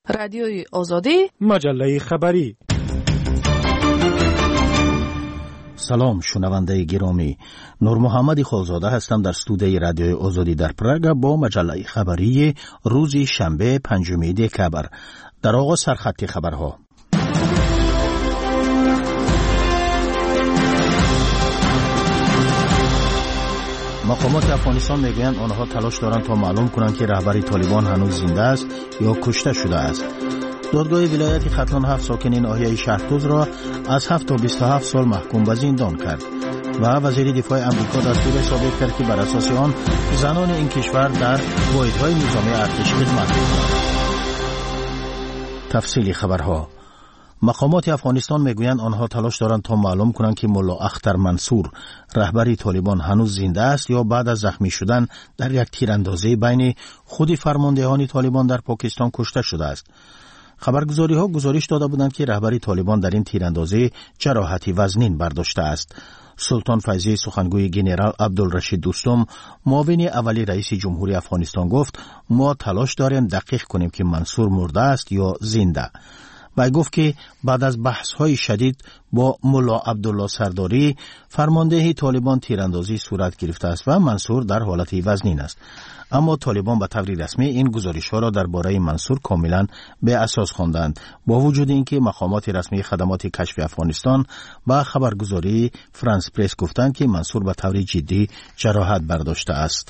رادیوی آزادی، مجله خبری. سلام شنونده گرامی، نور محمد خالزاده هستم در استودیوی رادیوی آزادی در پراگ با مجله خبری روز شنبه 5 دکبر. در آغاز سرخط خبرها. مقامات افغانستان میگویند آنها تلاش دارند تا معلوم کنند که رهبر طالبان هنوز زنده است یا کشته شده است. دادگاه ولایت ختلان 7 ساکنین ناحیه شهرتوز را از 7 تا 27 سال محکوم به زندان کرد و وزیر دفاع امریکا دستور صادر کرد که بر اساس آن زنان این کشور در واحدهای نظامی ارتش خدمت کنند. تفصیل خبرها. مقامات افغانستان میگویند آنها تلاش دارند تا معلوم کنند که ملا اختر منصور رهبر طالبان هنوز زنده است یا بعد از زخمی شدن در یک تیراندازی بین خود فرماندهان طالبان در پاکستان کشته شده است. خبرگزاری‌ها گزارش داده بودند که رهبر طالبان در این تیراندازی جراحتی وزنین برداشته است. سلطان فیضی سخنگوی گنرال عبدالرشید دوستم معاون اولی رئیس جمهوری افغانستان گفت ما تلاش داریم دقیق کنیم که منصور مرده است یا زنده. و گفت که بعد از بحث‌های شدید با ملا عبدالله سرداری فرمانده طالبان تیراندازی صورت گرفته است و منصور در حالت وزنین است. اما طالبان به طور رسمی این گزارش‌ها را درباره منصور کاملا به اساس خواندند، با وجود اینکه مقامات رسمی خدمات کشف افغانستان با خبرگزاری فرانس پرس گفتند که منصور به طور جدی جراحت برداشته است.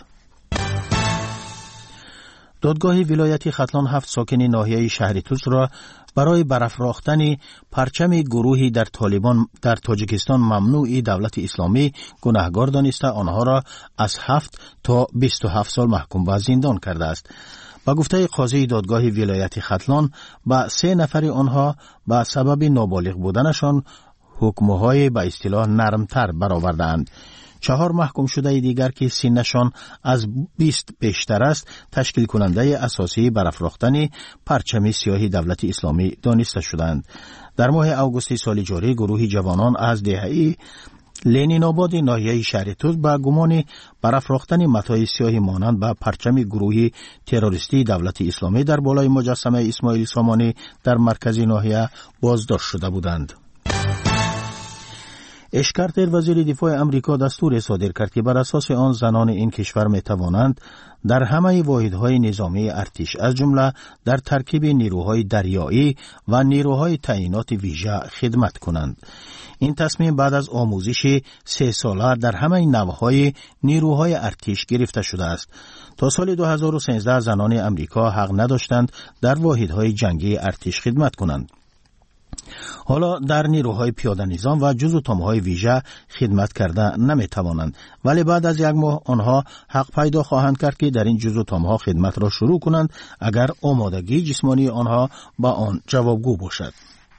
دادگاه ولایت ختلان 7 ساکنین ناحیه شهرتوز را برای برافراختن پرچم گروهی در طالبان در تاجیکستان ممنوع دولت اسلامی گناهکار دانسته آنها را از 7 تا 27 سال محکوم به زندان کرده است. با گفته قاضی دادگاه ولایت ختلان با 3 نفر آنها به سبب نابالغ بودنشان حکم‌های به اصطلاح نرمتر برآوردند. 4 محکوم شده دیگر که سنشان از 20 بیشتر است تشکیل کننده اساسی برافراختن پرچم سیاه دولت اسلامی دانسته شدند. در ماه آگوست سال جاری گروهی جوانان از دهه لنین آباد ناحیه شهرتوز با گمان برافراختن متاع سیاه مانند به پرچم گروهی تروریستی دولت اسلامی در بالای مجسمه اسماعیل سامانی در مرکز ناحیه بازداشت شده بودند. اشکارتر وزیر دفاع امریکا دستور صادر کرد که بر اساس آن زنان این کشور می توانند در همه واحدهای نظامی ارتش از جمله در ترکیب نیروهای دریایی و نیروهای تعیینات ویژه خدمت کنند. این تصمیم بعد از آموزش 3 ساله در همه نوع‌های نیروهای ارتش گرفته شده است. تا سال 2013 زنان امریکا حق نداشتند در واحدهای جنگی ارتش خدمت کنند. حالا در نیروهای پیاده نظام و جزو تامهای ویژه خدمت کرده نمی توانند، ولی بعد از 1 ماه آنها حق پیدا خواهند کرد که در این جزو تامها خدمت را شروع کنند اگر آمادگی جسمانی آنها با آن جوابگو باشد.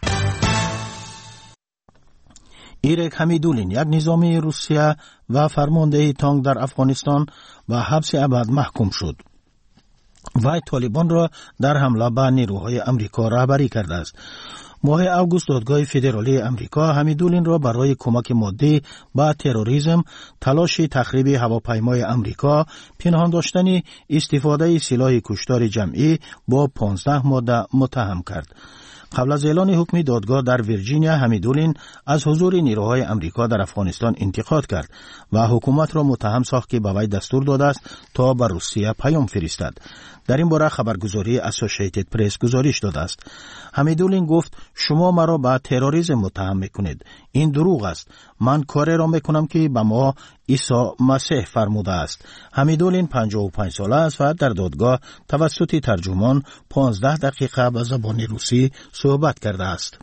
ایرک حمیدولین یک نظامی روسیه و فرمانده تانک در افغانستان به حبس ابد محکوم شد. وی طالبان را در حمله به نیروهای امریکا رهبری کرده است. ماه اوگوست دادگاه فدرالی امریکا حمیدولین را برای کمک مادی به تروریسم، تلاش تخریب هواپیمای امریکا، پنهان داشتن استفاده سلاح کشتار جمعی با 15 ماده متهم کرد. قبل از اعلان حکم دادگاه در ویرجینیا حمیدولین از حضور نیروهای امریکا در افغانستان انتقاد کرد و حکومت را متهم ساخت که به وی دستور داده است تا به روسیه پیام فرستد. در این باره خبرگزاری اسوسییتد پرس گزارش داده است. حمیدولین گفت شما مرا به تروریسم متهم میکنید. این دروغ است. من کاری را میکنم که به ما عیسی مسیح فرموده است. حمیدولین 55 ساله است و در دادگاه توسط ترجمان 15 دقیقه به زبان روسی صحبت کرده است.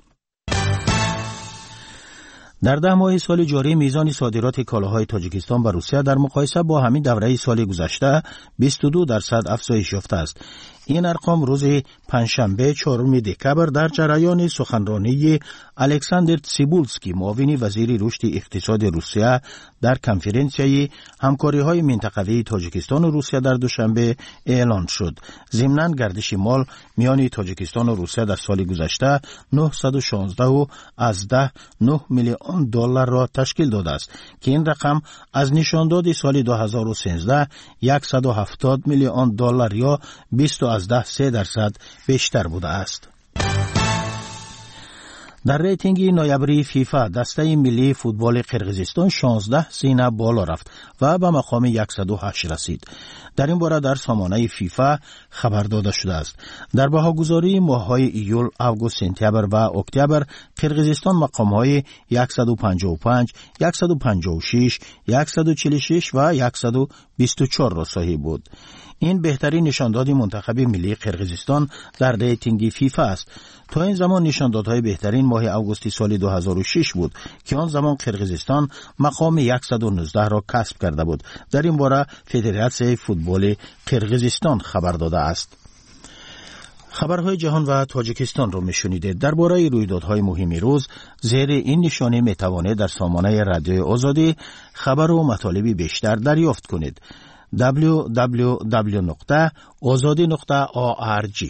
در 10 ماه سال جاری میزان صادرات کالاهای تاجیکستان به روسیه در مقایسه با همین دوره سال گذشته 22% افزایش یافته است. این ارقام روز پنجشنبه 4 دکبر در جریان سخنرانی الکساندر تسیبولسکی معاون وزیر رشد اقتصاد روسیه در کنفرانسیای همکاری‌های منطقوی تاجیکستان و روسیه در دوشنبه اعلان شد. ضمناً گردش مال میان تاجیکستان و روسیه در سال گذشته 916.9 میلیون دلار را تشکیل داده است که این رقم از نشانداد سال 2013 170 میلیون دلار یا 28% از 3% بیشتر بوده است. در ریتینگ نویبری فیفا دسته ملی فوتبال قرقیزستان 16 سینه بالا رفت و به مقام 108 رسید. در این باره در سامانه فیفا خبر داده شده است. در بهاگذاری ماه‌های ایول، آگوست، سپتامبر و اکتبر قرقیزستان مقام‌های 155، 156، 146 و 124 را صاحب بود. این بهترین نشانداد منتخب ملی قرقیزستان در ریتینگ فیفا است. تا این زمان نشاندادهای بهترین ماه آگوست سال 2006 بود که آن زمان قرقیزستان مقام 119 را کسب کرده بود. در این باره فدراسیون فوتبال قرقیزستان خبر داده است. خبرهای جهان و تاجیکستان را میشنیدید. درباره رویدادهای مهم روز زیر این نشانه میتوانید در سامانه رادیو آزادی خبر و مطالب بیشتر دریافت کنید. www.azadi.org.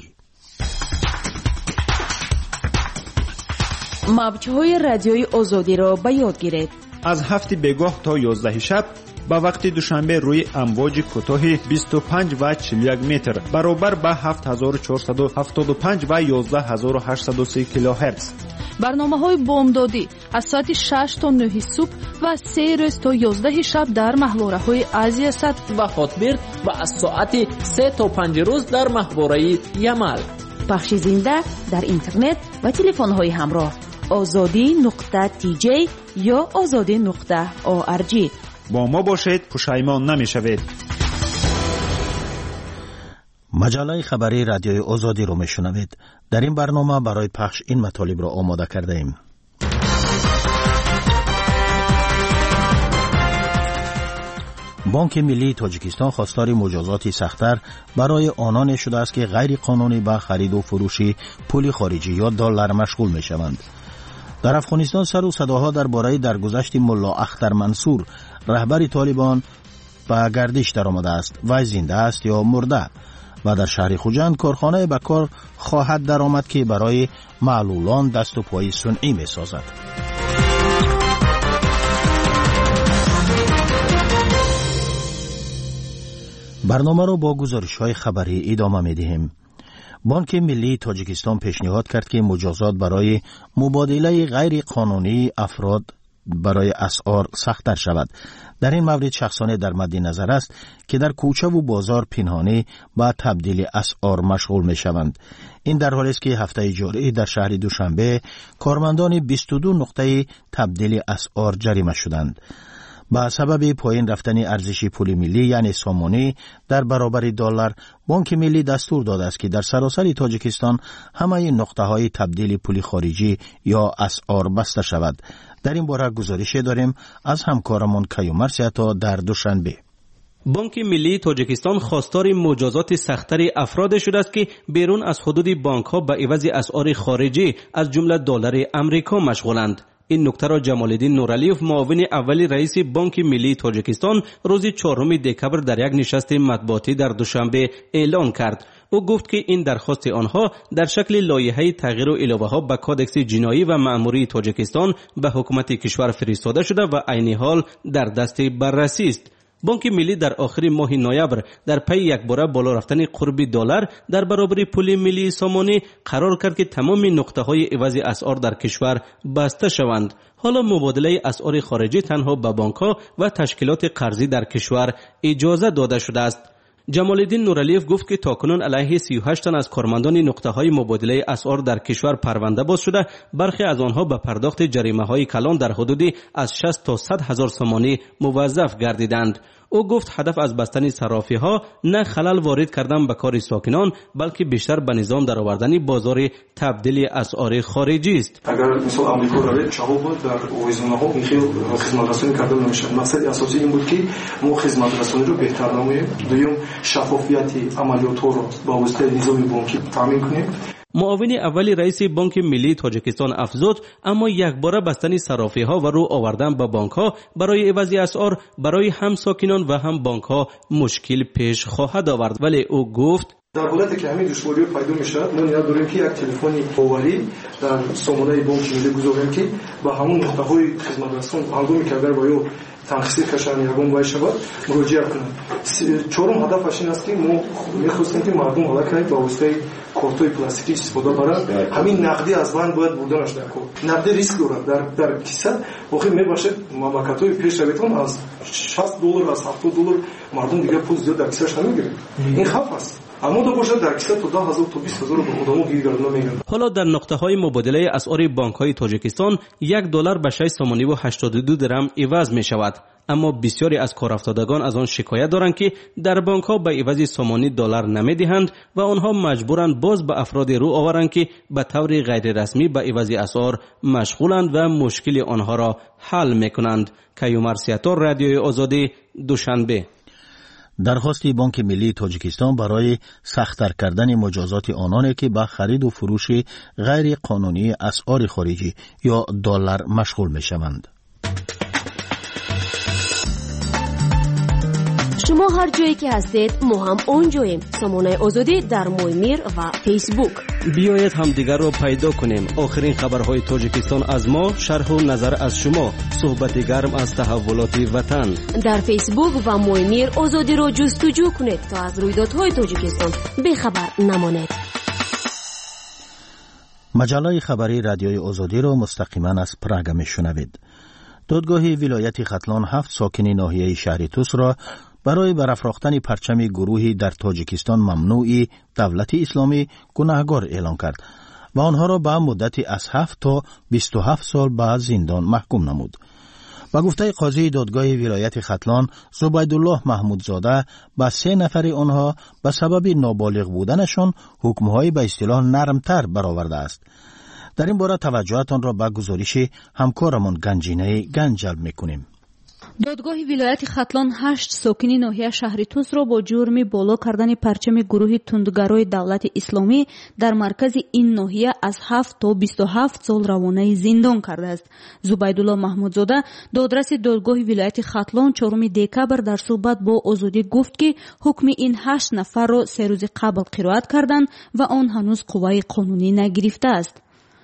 موج‌های رادیوی آزادی را به یاد گیرید. از 7 بگاه تا 11 شب با وقت دوشنبه روی امواج کوتاه 25 و 41 متر برابر با 7475 و 11830 کیلوهرتز. برنامه‌های بامدادی از ساعت 6 تا 9 صبح و 3 روز تا 11 شب در محوره‌های آسیا سد و خاطبرد و از ساعت 3 تا 5 روز در محوره یمل. پخش زنده در اینترنت و تلفن‌های همراه azadi.tj یا azadi.org. با ما باشید، پشیمان نمی‌شوید. مجله خبری رادیوی آزادی رو میشنوید. در این برنامه برای پخش این مطالب را آماده کرده ایم. بانک ملی تاجیکستان خواستار مجازات سخت‌تر برای آنان شده است که غیر قانونی به خرید و فروش پول خارجی یا دلار مشغول می‌شوند. در افغانستان سر و صداها درباره درگذشت ملا اختر منصور رهبر طالبان به گردش درآمده است. وی زنده است یا مرده؟ و در شهر خوجند کارخانه به کار خواهد درآمد که برای معلولان دست و پای صنعی می‌سازد. برنامه را با گزارش‌های خبری ادامه می‌دهیم. بانک ملی تاجیکستان پیشنهاد کرد که مجازات برای مبادله غیر قانونی افراد برای اسعار سخت‌تر شود. در این مورد شخصانه در مد نظر است که در کوچه و بازار پنهانی با تبدیل اسعار مشغول می‌شوند. این در حالی است که هفته جاری در شهر دوشنبه کارمندان 22 نقطه تبدیل اسعار جریمه شدند. با سبب پایین رفتن ارزش پول ملی یعنی سامانی در برابر دلار، بانک ملی دستور داده است که در سراسر تاجیکستان همه نقطه‌های تبدیل پول خارجی یا اسعار بسته شود. در این باره گزارش داریم از همکارمون کیومر سیاتا در دوشنبه. بانک ملی تاجیکستان خواستار مجازات سخت‌تر افراد شده است که بیرون از حدود بانک‌ها به عوض اسعار خارجی از جمله دلار امریکا مشغولند. این نکته را جمالالدین نورالیوف معاون اول رئیس بانک ملی تاجیکستان روز 4 دکبر در یک نشست مطبوعاتی در دوشنبه اعلان کرد. او گفت که این درخواست آنها در شکل لایحه تغییر و علاوه‌ها به کادکس جنایی و مأموری تاجیکستان به حکومت کشور فرستاده شده و عین حال در دست بررسی است. بانک ملی در آخر ماه نوامبر در پی یک باره بالا رفتن قرب دلار در برابر پول ملی سامانی قرار کرد که تمام نقطه‌های عوض اسعار در کشور بسته شوند. حالا مبادله اسعار خارجی تنها به بانک‌ها و تشکیلات قرضی در کشور اجازه داده شده است. جمالالدین نورالیوف گفت که تاکنون علیه 38 تن از کارمندان نقطه‌های مبادله اسعار در کشور پرونده باز شده، برخی از آنها به پرداخت جریمه‌های کلان در حدود از 60 تا 100 هزار سامانی موظف گردیدند. او گفت هدف از بستن صرافی‌ها نه خلل وارد کردن به کار ساکنان، بلکه بیشتر به نظام درآوردن بازار تبدیل اسعار خارجی است. اگر مثلا آمریکا روید چاهو بود در ویزون‌ها میخواد خدمت رسانی کردن نمیشه. مقصد اساسی این بود که ما خدمت رسانی رو بهتر نماییم. دوم شفافیت عملیات رو با واسطه نظام بانکی تامین کنیم. معاون اول رئیس بانک ملی تاجیکستان افزود اما یک باره بستن صرافی‌ها و رو آوردن به بانک‌ها برای عوض اسعار برای هم ساکنان و هم بانک‌ها مشکل پیش خواهد آورد. ولی او گفت در حالتی که همین دشواری پیدا میشه ما نیاز داریم که یک تلفنی فوری در سامانه بانک ملی گذاریم که با همون نقطه‌های خدمت رسان هنگامی که اگر باید танқиси кашан ягон вай шавад муроҷиат кунанд. чорум ҳадафаш ин аст ки мо мехостем ки мардум аллакай ба воситаи кортҳои пластикӣ истифода баранд. ҳамин нақдӣ аз банд бояд бурданаш дар кор. нақдӣ риск дорад. дар киса охир мебошад мамлакатҳои пешравитон аз $60 аз $70 мардум дигар пул зиёд дар кисаш намегирад. ин хавф аст. حالا در نقطه‌های مبادله اسعار بانک‌های تاجیکستان $1 به 6.82 درم عوض می‌شود. اما بسیاری از کارافتادگان از آن شکایت دارند که در بانک‌ها به عوض سامانی دلار نمی‌دهند و آنها مجبورند باز به افراد رو آورند که به طور غیر رسمی به عوض اسعار مشغولند و مشکل آنها را حل می‌کنند. کیومر سیاتور، رادیوی آزادی، دوشنبه. درخواست بانک ملی تاجیکستان برای سخت‌تر کردن مجازات آنانی که به خرید و فروش غیر قانونی اسعار خارجی یا دلار مشغول می‌شوند. شما هر جایی که هستید ما هم اونجاییم. سامانه آزادی در مویمیر و فیسبوک. بیایید همدیگر را پیدا کنیم. آخرین خبرهای تاجیکستان از ما، شرح و نظر از شما، صحبت گرم از تحولات وطن. در فیسبوک و مویمیر آزادی را جستجو کنید تا از رویدادهای تاجیکستان بیخبر نمانید. مجله خبری رادیوی آزادی را مستقیما از پراگ میشنوید. دادگاه ولایت ختلان 7 ساکن ناحیه شهر توس را برای برافراختن پرچم گروهی در تاجیکستان ممنوعی دولت اسلامی گناهکار اعلام کرد و آنها را به مدتی از 7 تا 27 سال به زندان محکوم نمود. با گفته قاضی دادگاه ولایت ختلان، زبیدالله محمودزاده به 3 نفر آنها به سبب نابالغ بودنشان حکم‌های به اصطلاح نرمتر برآورده است. در این باره توجهتان را به گزارش همکارمان گنجینه گنج جلب می‌کنیم. دادگاه ولایت ختلان 8 ساکنی ناحیه شهر توس را با جرم بالا کردن پرچم گروه تندگرای دولت اسلامی در مرکز این ناحیه از 7 تا 27 سال روانه زندان کرده است. زبیدالله محمودزاده دادرس دادگاه ولایت ختلان 4 دکبر در صحبت با آزادی گفت که حکم این 8 نفر را 3 روز قبل قرائت کردند و آن هنوز قوه قانونی نگرفته است.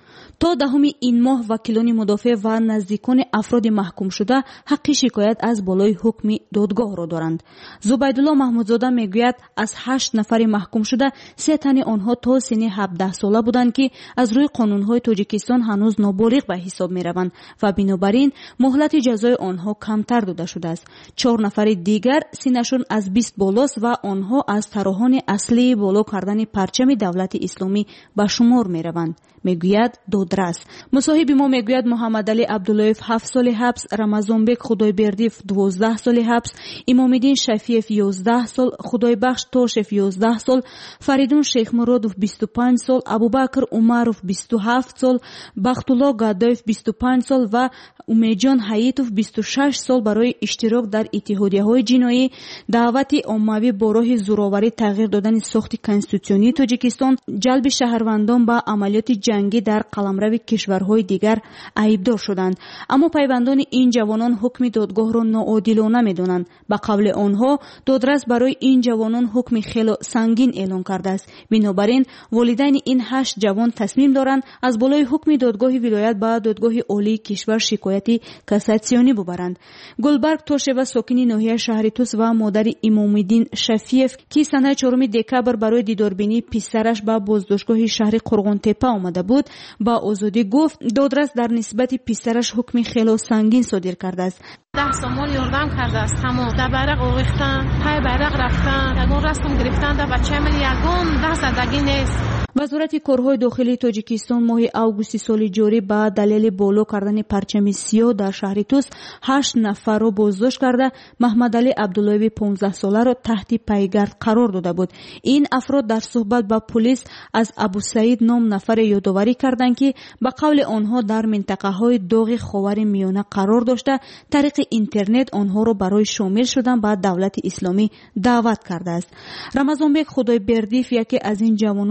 تا 10 این ماه وکیلان مدافع و نزدیکان افراد محکوم شده حق شکایت از بالای حکم دادگاه را دارند. زبیدالله محمودزاده میگوید از 8 نفر محکوم شده 3 تن آنها تا سن 17 ساله بودند که از روی قانونهای تاجیکستان هنوز نابالغ به حساب میروند و بنابراین مهلت جزای آنها کمتر داده شده است. 4 نفر دیگر سنشون از 20 بالاست و آنها از طراحان اصلی بالا کردن پرچم دولت اسلامی به شمار میروند. میگوید دادرس. مصاحب ما میگوید محمد علی عبداللهیف 7 سال حبس، رمضانبک خدایبردیف 12 سال حبس، امامالدین شفیف 11 سال، خدایبخش توشف 11 سال، فریدون شیخ مرادوف 25 سال، ابوبکر عمروف 27 سال، بختالله گدایف 25 سال و امیدجان حییتوف 26 سال برای اشتراک در اتحادیه‌های جنایی، دعوت عمومی با راه زورآوری تغییر دادن ساخت کنستیتوسیونی تاجیکستان، جلب شهروندان به عملیات جنگی در قلمرو کشورهای دیگر عیبدار شدند. اما پیوندان این جوانان حکم دادگاه را ناعادلانه می‌دانند. به قول آنها دادرس برای این جوانان حکم خیلی سنگین اعلام کرده است. بنابراین والدین این 8 جوان تصمیم دارند از بالای حکم دادگاه ولایت به دادگاه عالی کشور شکایت کاساسیونی ببرند. گلبرگ توشوا ساکنی ناحیه شهر توس و مادر امامالدین شفیف که سنه 4 دکبر برای دیداربینی پسرش به بازداشتگاه شهر قرغنتپه آمده بود با آزادی گفت دادرس در نسبت پسرش حکم خیلی سنگین صادر کرده است. 10 سامان یاردم کرده است. تمام در برق آویختن، پای برق رفتن، یگان رسم گرفتن در بچه من یگان ده زدگی نیست. وزارت کارهای داخلی تاجیکستان ماه اوگوست سال جاری با دلیل بالا کردن پرچم سیاه در شهر توس 8 نفر را بازداشت کرده محمد علی عبداللهی 15 ساله را تحت پیگرد قرار داده بود. این افراد در صحبت با پلیس از ابو سعید نام نفر یادآوری کردند که به قول آنها در منطقه های داغ خاور میانه قرار داشته طریق اینترنت آنها را برای شامل شدن به دولت اسلامی دعوت کرده است. رمضانبک خدایبردیف یکی از این جوانان در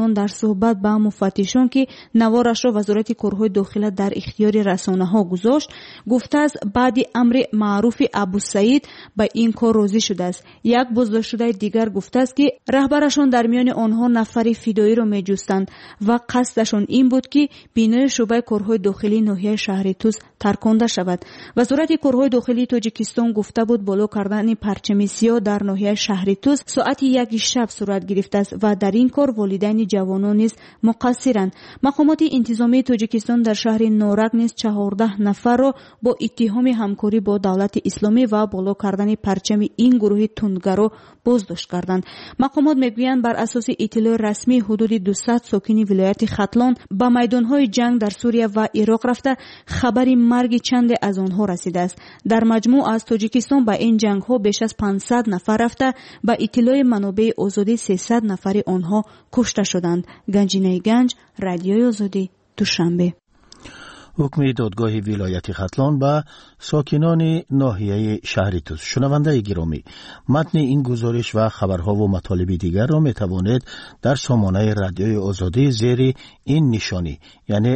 صحبت با مفتشان که نوارش را وزارت کارهای داخله در اختیار رسانه‌ها گذاشت گفته است بعد امر معروف ابوسعید به این کار راضی شده است. یک بازداشتشده دیگر گفته است که رهبرشان در میان آنها نفری فدایی را می‌جستند و قصدشان این بود که بینای شعبه کارهای داخلی ناحیه شهر توس ترکانده شود. وزارت کارهای داخلی تاجیکستان گفته بود بالا کردن پرچم سیاه در ناحیه شهر توس ساعت 1 شب صورت گرفته است و در این کار والدین جوانان نیز مقصرند. مقامات انتظامی تاجیکستان در شهر نورک نیز 14 نفر را با اتهام همکاری با دولت اسلامی و بالا کردن پرچم این گروه تندگرا بازداشت کردند. مقامات میگویند بر اساس اطلاع رسمی حدود 200 ساکن ولایت ختلان به میدانهای جنگ در سوریه و عراق رفته خبری مرگ چند از آنها رسیده است. در مجموع از تاجیکستان به این جنگ ها بیش از 500 نفر رفته به اطلاع منابع آزادی 300 نفر آنها کشته شدند. گنجینه گنج، رادیوی آزادی، دوشنبه. حکم دادگاه ولایت ختلان به ساکنان ناحیه شهر توس. شنونده گرامی، متن این گزارش و خبرها و مطالب دیگر را می توانید در سامانه رادیوی آزادی زیر این نشانی یعنی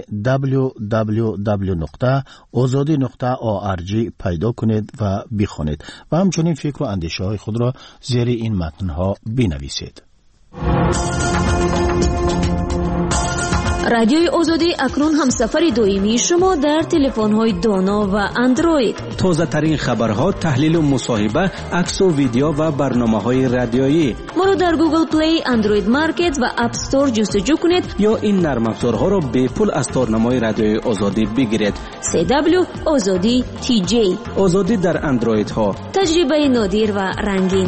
www.azadi.org پیدا کنید و بخوانید و همچنین فکر و اندیشه های خود را زیر این متن ها بنویسید. رادیوی آزادی اکنون همسفر دائمی شما در تلفن‌های دانا و اندروید. تازه ترین خبرها، تحلیل و مصاحبه، عکس و ویدیو و برنامه‌های رادیویی. ما رو در گوگل پلی، اندروید مارکت و اپ استور جستجو کنید یا این نرم افزارها را به پول از تارنمای رادیوی آزادی بگیرید. CW آزادی TJ. آزادی در اندروید ها. تجربه نادر و رنگین.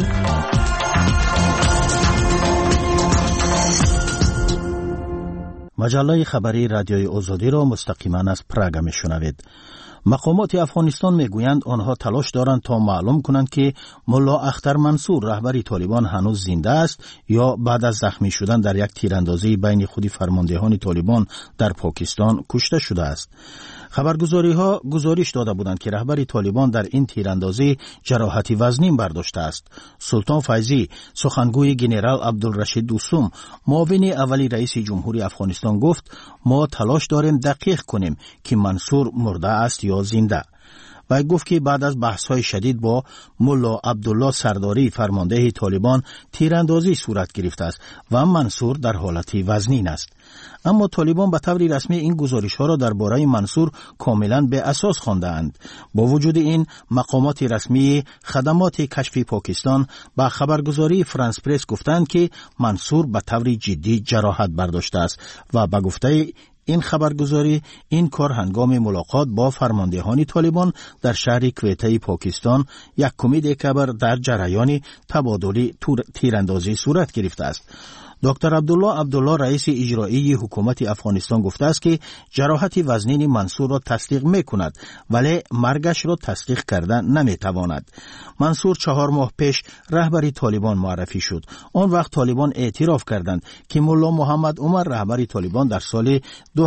مجله خبری رادیوی آزادی را مستقیما از پراگ میشنوید. مقامات افغانستان میگویند آنها تلاش دارند تا معلوم کنند که ملا اختر منصور رهبر طالبان هنوز زنده است یا بعد از زخمی شدن در یک تیراندازی بین خود فرماندهان طالبان در پاکستان کشته شده است. خبرگزاری‌ها گزارش داده بودند که رهبر طالبان در این تیراندازی جراحت وزنی برداشته است. سلطان فیضی، سخنگوی جنرال عبدالرشید دوستم، معاون اولی رئیس جمهوری افغانستان گفت ما تلاش داریم دقیق کنیم که منصور مرده است یا زنده. و گفت که بعد از بحث‌های شدید با ملا عبدالله سرداری فرمانده طالبان تیراندازی صورت گرفته است و منصور در حالت وزنین است. اما طالبان به طور رسمی این گزارش‌ها را درباره منصور کاملاً به اساس خواندند. با وجود این مقامات رسمی خدمات کشفی پاکستان با خبرگزاری فرانس پرس گفتند که منصور به طور جدی جراحت برداشته است و به گفته این خبرگزاری این کار هنگام ملاقات با فرماندهان طالبان در شهر کویته پاکستان 1 دکبر در جریان تبادل تیراندازی صورت گرفته است. دکتر عبدالله رئیس اجرایی حکومت افغانستان گفته است که جراحت وزنین منصور را تصدیق میکند ولی مرگش را تصدیق کردن نمیتواند. منصور 4 ماه پیش رهبر طالبان معرفی شد. آن وقت طالبان اعتراف کردند که ملا محمد عمر رهبر طالبان در سال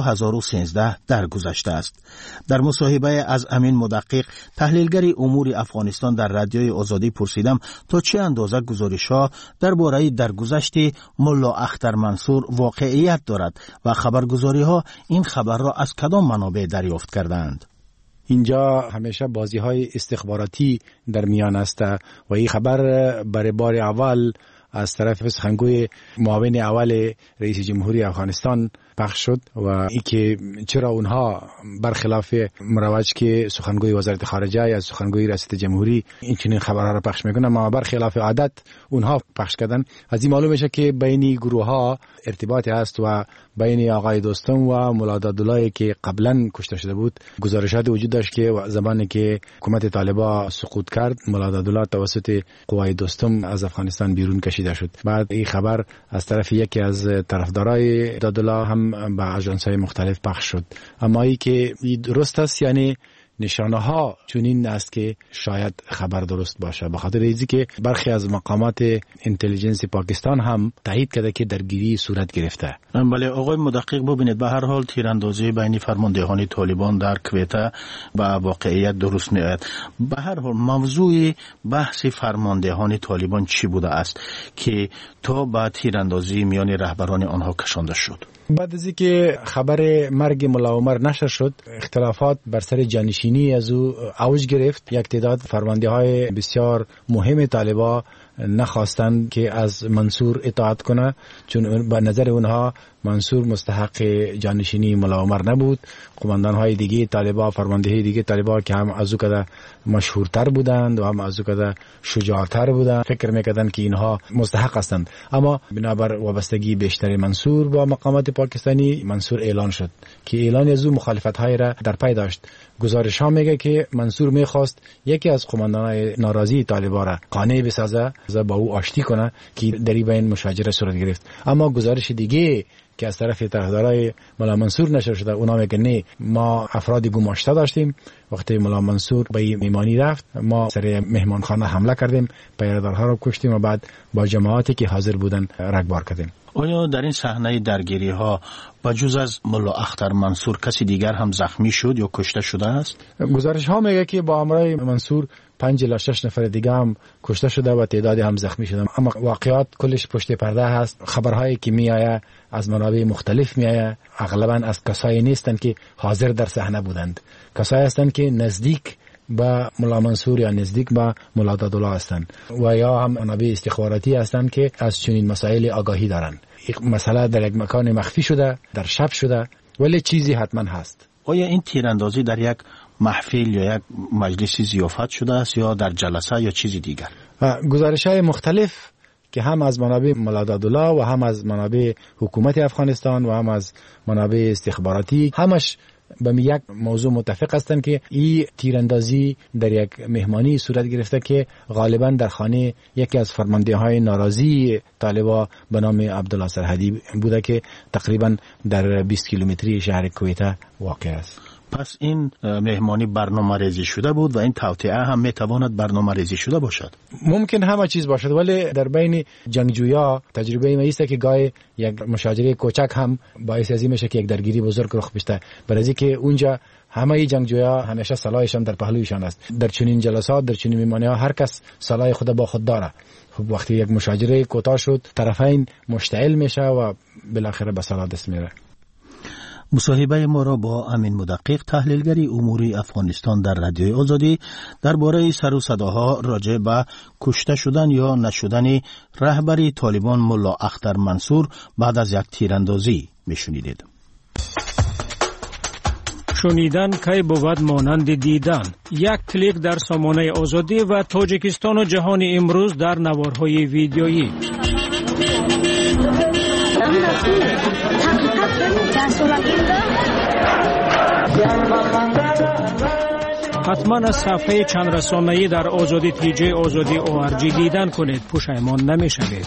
2013 درگذشته است. در مصاحبه از امین مدقق تحلیلگر امور افغانستان در رادیوی آزادی پرسیدم تا چه اندازه گزارش‌ها درباره درگذشت ملا اختر منصور واقعیت دارد و خبرگزاری‌ها این خبر را از کدام منابع دریافت کردند. اینجا همیشه بازی‌های استخباراتی در میان است و این خبر برای بار اول از طرف سخنگوی معاون اول رئیس جمهوری افغانستان پخش شد و این که چرا اونها برخلاف مروج که سخنگوی وزارت خارجه یا سخنگوی ریاست جمهوری این چنین خبرها را پخش میکنن اما برخلاف عادت اونها پخش کردن. از این معلوم میشه که بین گروه ها ارتباطی هست و بین آقای دوستم و مولا عبدالله که قبلا کشته شده بود گزارشات وجود داشت که زمانی که حکومت طالبان سقوط کرد مولا عبدالله توسط قوای دوستم از افغانستان بیرون کشیده شد. بعد این خبر از طرف یکی از طرفدارای عبدالله هم به آژانس‌های مختلف پخش شد. اما ای که درست است یعنی نشانه ها چنین است که شاید خبر درست باشه. به خاطر اینکه که برخی از مقامات اینتلیجنس پاکستان هم تایید کرده که درگیری صورت گرفته. بله آقای مدقق، ببینید به هر حال تیراندازی بین فرماندهان طالبان در کویته با واقعیت درست نیست. به هر حال موضوع بحث فرماندهان طالبان چی بوده است که تا به تیراندازی میان رهبران آنها کشانده شد؟ بعد از اینکه خبر مرگ ملا عمر نشر شد، اختلافات بر سر جانشینی از او اوج گرفت. یک تعداد فرمانده‌های بسیار مهم طالبان نخواستند که از منصور اطاعت کنه، چون به نظر اونها منصور مستحق جانشینی ملا عمر نبود. قماندان‌های دیگه طالبان، فرماندهی دیگه طالبان که هم از او کده مشهورتر بودند و هم از او کده شجاعتر بودند، فکر می‌کردند که اینها مستحق هستند. اما بنابر وابستگی بیشتر منصور با مقامات پاکستانی، منصور اعلان شد که اعلان از او مخالفت‌های را در پی داشت. گزارش‌ها میگه که منصور می‌خواست یکی از قماندان‌های ناراضی طالبان را قانع بسازه، با او آشتی کنه که در این مشاجره صورت گرفت. اما گزارش دیگه که از طرف طرفدارای مولا منصور نشر شده، اونا میگن نه، ما افراد گماشته داشتیم، وقتی مولا منصور به میمانی رفت ما سر مهمانخانه حمله کردیم، پیرادارها رو کشتیم و بعد با جماعتی که حاضر بودن رگبار کردیم. آیا در این صحنه درگیری ها بجز از مولا اختر منصور کسی دیگر هم زخمی شد یا کشته شده است؟ گزارش ها میگه که با امرای منصور 5 الی 6 نفر دیگه هم کشته شده و تعدادی هم زخمی شدن. اما واقعیت کلش پشت پرده هست. خبرهایی که میآید از منابع مختلف میآید، اغلبا از کسایی نیستند که حاضر در صحنه بودند، کسایی هستند که نزدیک با مولا منصور یا نزدیک با مولا دادالله هستند و یا هم منابع استخباراتی هستند که از چنین مسائل آگاهی دارند. مسئله در یک مکان مخفی شده، در شب شده، ولی چیزی حتما هست. آیا این تیراندازی در یک محفل یا یک مجلس ضیافت شده است یا در جلسه یا چیزی دیگر؟ گزارش‌های مختلف که هم از منابع مولا دادالله و هم از منابع حکومت افغانستان و هم از منابع استخباراتی همش به یک موضوع متفق هستند که این تیراندازی در یک مهمانی صورت گرفته که غالبا در خانه یکی از فرمانده‌های ناراضی طالبان به نام عبدالله سرحدی بوده که تقریبا در 20 کیلومتری شهر کویته واقع است. پس این مهمانی برنامه ریزی شده بود و این توطئه هم میتواند برنامه ریزی شده باشد؟ ممکن همه چیز باشد، ولی در بین جنگجویا تجربه ما است که گاهی یک مشاجره کوچک هم باعث از این میشه که یک درگیری بزرگ رخ بده، برای اینکه اونجا همه جنگجویا همیشه سلاحشان در پهلویشان است. در چنین جلسات، در چنین مهمانی‌ها هر کس سلاح خود با خود داره. خب وقتی یک مشاجره کوتاه شد، طرفین مشتعل میشه و بالاخره به سلاح دست میره. مصاحبه ما را با امین مدقق، تحلیلگری امور افغانستان در رادیوی آزادی درباره سر و صداها راجع به کشته شدن یا نشدن رهبری طالبان مولا اختر منصور بعد از یک تیراندازی میشنیدید. شنیدن کی بود مانند دیدن. یک کلیک در سامانه آزادی و تاجیکستان و جهان امروز در نوارهای ویدیویی. حتما از صفحه چند رسانه‌ای در آزادی تیجه آزادی ORG دیدن کنید، پشیمان نمی‌شوید.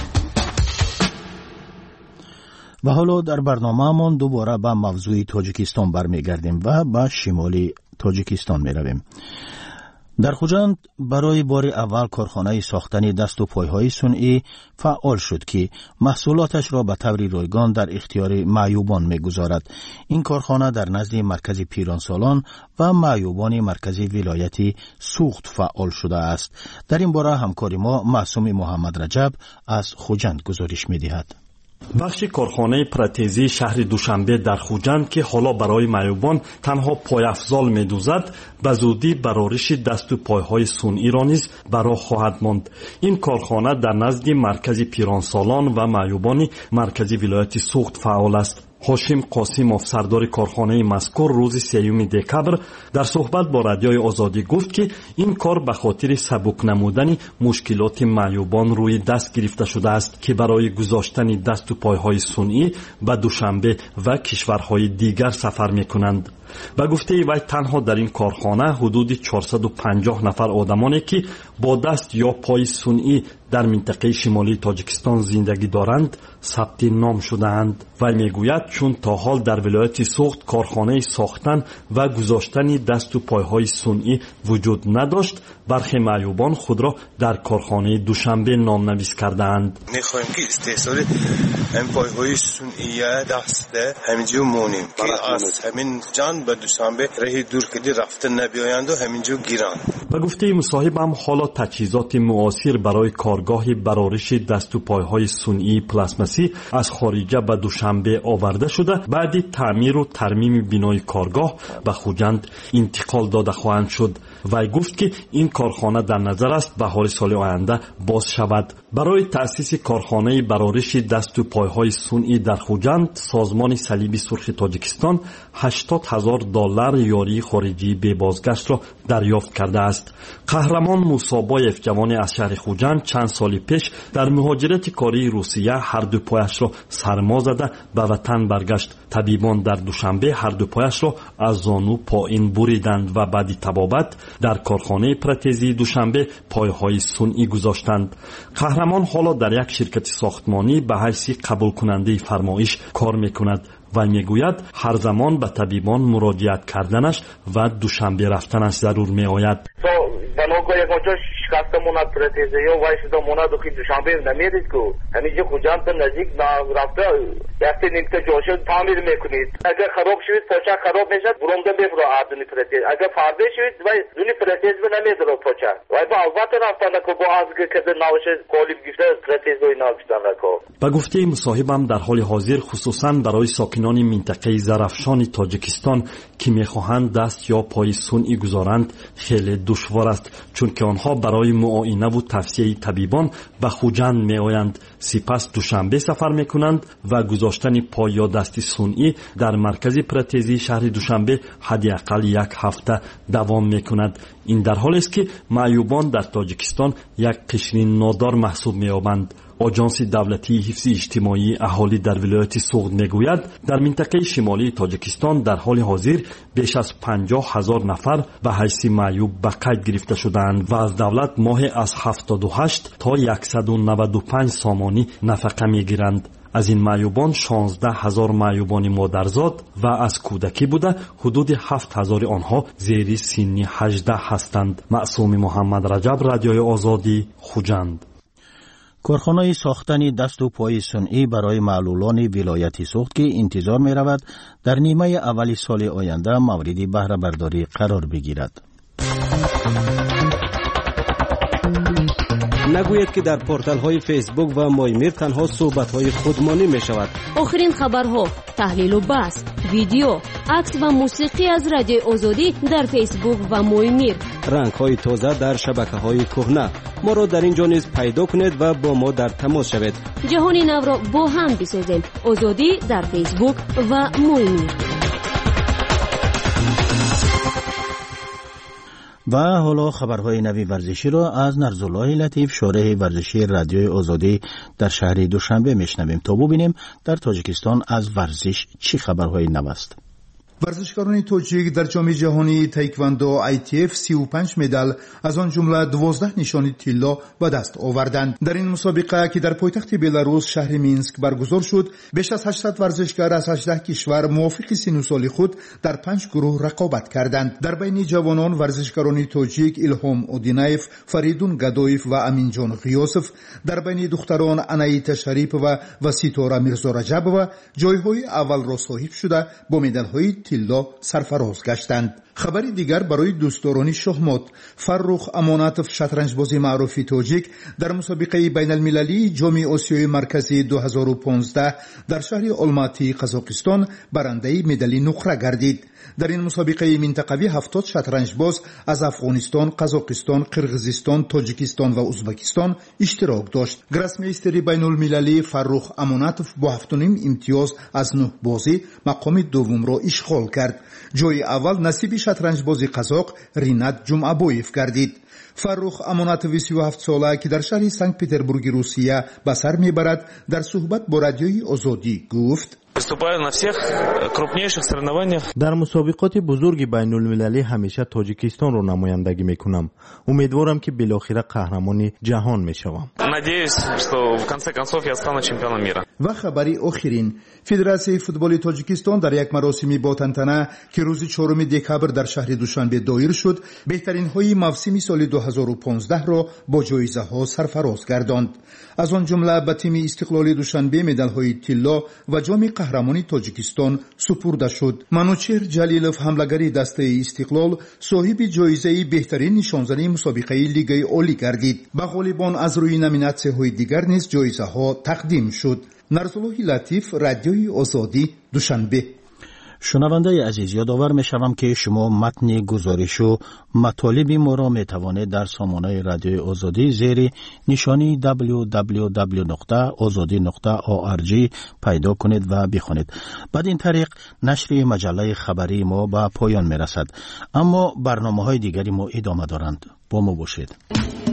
و حالا در برنامه‌مان دوباره به موضوع تاجیکستان برمیگردیم و به شمال تاجیکستان می‌رویم. در خوجند برای بار اول کارخانه ساختن دست و پایهای صنعی فعال شد که محصولاتش را به طور رایگان در اختیار معیوبان می‌گذارد. این کارخانه در نزد مرکز پیرانسالان و معیوبان مرکز ولایت سوخت فعال شده است. در این باره همکار ما معصوم محمد رجب از خوجند گزارش می‌دهد. بخش کارخانه پرتیزی شهر دوشنبه در خوجند که حالا برای معیوبان تنها پایافزال می‌دوزد، به زودی برآورش دست و پایهای صنعی را نیز برا خواهد ماند. این کارخانه در نزد مرکز پیرانسالان و معیوبان مرکز ولایت سوخت فعال است. هاشم قاسمов سردار کارخانه مذکور روز 3 دکبر در صحبت با رادیوی آزادی گفت که این کار به خاطر سبک نمودن مشکلات معیوبان روی دست گرفته شده است که برای گذاشتن دست و پایهای صنعی به دوشنبه و کشورهای دیگر سفر می‌کنند. به گفته وی تنها در این کارخانه حدود 450 نفر آدمانی که با دست یا پای صنعی در منطقه شمالی تاجیکستان زندگی دارند ثبت نام شده‌اند. وی میگوید چون تا حال در ولایت سوخت کارخانه ساختن و گذاشتن دست و پایهای صنعی وجود نداشت، برخی معیوبان خود را در کارخانه دوشنبه نامنویس کردند. میخوایم که استحصال این پایهای صنعی دست همینجا مونیم که از همین جان به دوشنبه راه دور کردی رفتن نبیایند و همینجا گیرند. به گفته مصاحبم حالا تجهیزات معاصر برای کارگاه برآورش دست و پایهای صنعی پلاسماسی از خارجه به دوشنبه آورده شده، بعد تعمیر و ترمیم بنای کارگاه به خوجند انتقال داده خواهند شد. وی گفت که این کارخانه در نظر است بهار سال آینده باز شود. برای تأسیس کارخانه برآورش دست و پایهای صنعی در خوجند سازمان صلیب سرخ تاجیکستان $80,000 یاری خارجی به بازگشت را دریافت کرده است. قهرمان موسی بایف جوان از شهر خوجند چند سال پیش در مهاجرت کاری روسیه هر دو پایش را سرما زده به وطن برگشت. طبیبان در دوشنبه هر دو پایش را از زانو پایین بریدند و بعد طبابت در کارخانه پرتزی دوشنبه پایهای صنعی گذاشتند. قهرمان حالا در یک شرکت ساختمانی به حیث قبول کننده فرمایش کار میکند و میگوید هر زمان به طبیبان مراجعت کردنش و دوشنبه رفتنش ضرور میآید. بناگاه یک آنجا شکسته موند پرتزه یا ویشده موند و که دوشنبه نمیرید که همینجا خوجند نزدیک رفته یکتی نیمته جاشه تعمیر میکنید. اگر خراب شوید پاچه خراب میشد برونده بفرا دونی پرتز. اگر فرده شوید وی دونی پرتز به نمیدره پاچه وی با البته رفتن که با از که نوشه کالیم گفته پرتز و اینا گفتن که. به گفته مصاحبم در حال حاضر خصوصا برای ساکنان منطقه زرافشان تاجیکستان که میخواهند دست یا پای صنعی گذارند خیلی دشوار است، چون که آنها برای معاینه و توصیه طبیبان به خوجند میآیند، سپس دوشنبه سفر میکنند و گذاشتن پای یا دست صنعی در مرکز پرتزی شهر دوشنبه حداقل یک هفته دوام میکند. این در حالی است که معیوبان در تاجیکستان یک قشر نادار محسوب مییابند. آژانس دولتی حفظ اجتماعی اهالی در ولایت سوغد میگوید در منطقه شمالی تاجیکستان در حال حاضر بیش از 50,000 نفر به حیث معیوب به قید گرفته شدند و از دولت ماه از 78 تا 195 سامانی نفقه میگیرند. از این معیوبان 16,000 معیوبان مادرزاد و از کودکی بوده، حدود 7,000 آنها زیر سن 18 هستند. معصوم محمد رجب، رادیوی آزادی، خوجند. کارخانه ساختن دست و پای صنعی برای معلولان ولایت سوخت که انتظار می رود در نیمه اولی سال آینده مورد بهره برداری قرار بگیرد. نگوید که در پورتال های فیسبوک و مایمیر تنها صحبت های خودمانی می شود. آخرین خبرها، تحلیل و بحث، ویدیو، عکس و موسیقی از رادیو آزادی در فیسبوک و مایمیر. رنگ های تازه در شبکه های کهنه. ما را در اینجا نیز پیدا کنید و با ما در تماس شوید. جهانی نو را با هم بسازیم. آزادی در فیسبوک و مایمیر. و حالا خبرهای نوی ورزشی را از نرزالله لطیف، شارح ورزشی رادیوی آزادی در شهر دوشنبه میشنویم تا ببینیم در تاجیکستان از ورزش چی خبرهای نو است. ورزشکاران تاجیک در جام جهانی تایکواندو ITF 35 مدال از آن جمله 12 نشانی طلا به دست آوردند. در این مسابقه که در پایتخت بلاروس شهر مینسک برگزار شد، بیش از 800 ورزشکار از 18 کشور موافق سن و سال خود در 5 گروه رقابت کردند. در بین جوانان ورزشکاران تاجیک الهام اودینایف، فریدون گادویف و امینجان غیاسف، در بین دختران انایتا شریپова و سیتورا میرزا رجبova جایهای اول را صاحب شده با مدال‌های طلا سرفراز گشتند. خبری دیگر برای دوستداران شахمат، فرخ اماناتов شطرنجباز معروف تاجیک در مسابقه بین المللی جام آسیای مرکزی 2015 در شهر آلماتی قزاقستان برنده مدال نقره گردید. در این مسابقه منطقوی 70 شطرنجباز از افغانستان، قزاقستان، قرغیزستان، تاجیکستان و ازبکستان اشتراک داشت. گراسمیستر بین المللی فرخ اماناتov با 7.5 امتیاز از 9 بازی مقام دوم را اشغال کرد. جای اول نصیب شطرنجباز قزاق رینات جمعبویف گردید. فرخ اماناتov 37 ساله که در شهر سنت پترزبورگ روسیه به سر میبرد در صحبت با رادیوی آزادی گفت: Выступаю на всех крупнейших соревнованиях. در مسابقات بزرگ بین المللی همیشه تاجیکستان رو نمایندگی میکنم. امیدوارم که بالاخره قهرمان جهان میشوم. Надеюсь, что в конце концов я стану чемпионом мира. و خبری آخرین، فدراسیون فوتبال تاجیکستان در یک مراسمی با تنتنه که روز 4 دکبر در شهر دوشنبه دایر شد، بهترین های موسم سال 2015 را با جایزه ها سرفراز گرداند. از آن جمله به تیم استقلال دوشنبه مدال های طلا و جام قهرمانی تاجیکستان سپرده شد. منوچهر جلیلوف حمله‌گر دسته استقلال صاحب جایزه بهترین نشانزنی مسابقه لیگ عالی گردید. به غالبان از روی نامیناسیون های دیگر نیز جایزه ها تقدیم شد. نرسلوه لطیف، رادیوی آزادی، دوشنبه. شنونده عزیز، یادآور می‌شوم که شما متن گزارش و مطالب ما را می‌توانید در سامانه رادیوی آزادی زیر نشانی www.azadi.org پیدا کنید و بخوانید. بعد این طریق نشر مجله خبری ما به پایان می‌رسد. اما برنامه‌های دیگری ما ادامه دارند. با ما باشید.